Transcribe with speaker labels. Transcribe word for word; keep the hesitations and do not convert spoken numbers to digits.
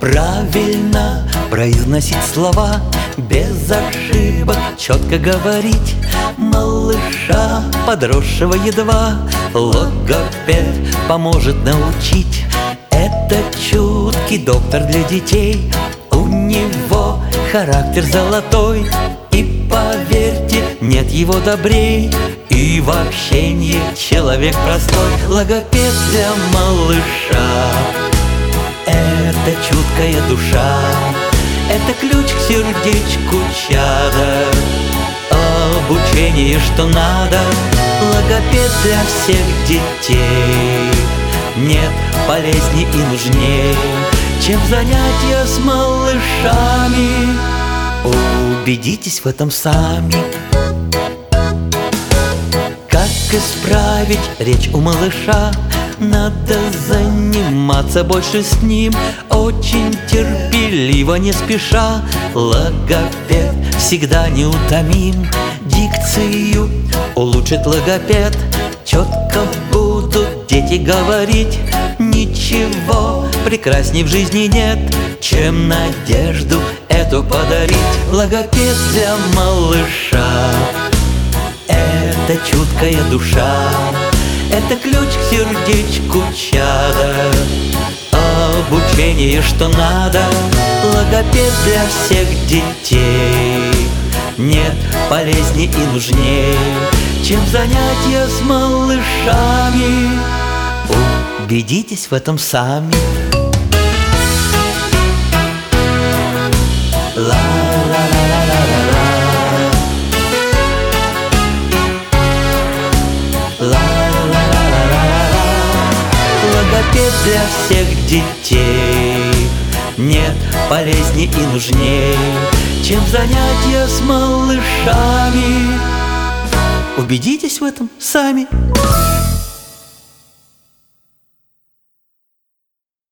Speaker 1: Правильно произносить слова, без ошибок четко говорить. Малыша, подросшего едва, логопед поможет научить. Это чуткий доктор для детей, у него характер золотой. И поверьте, нет его добрей, и в общении человек простой. Логопед для малыша — это чуткая душа, это ключ к сердечку чада, обучение, что надо. Логопед для всех детей, нет полезней и нужней, чем занятия с малышами. Убедитесь в этом сами. Как исправить речь у малыша? Надо заниматься больше с ним, очень терпеливо, не спеша. Логопед всегда неутомим, дикцию улучшит логопед. Четко будут дети говорить, ничего прекрасней в жизни нет, чем надежду эту подарить. Логопед для малыша — это чуткая душа, это ключ к сердечку чада, обучение, что надо. Логопед для всех детей, нет полезней и нужней, чем занятия с малышами. Убедитесь в этом сами. Ла-ла-ла-ла-ла-ла, ла-ла-ла-ла-ла-ла. Логопед для всех детей, нет полезней и нужней, чем занятия с малышами. Убедитесь в этом сами.